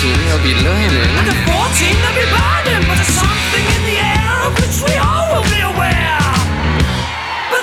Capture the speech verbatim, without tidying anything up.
thirteen, you'll be learning. And at fourteen, they'll be burning. But there's something in the air of which we all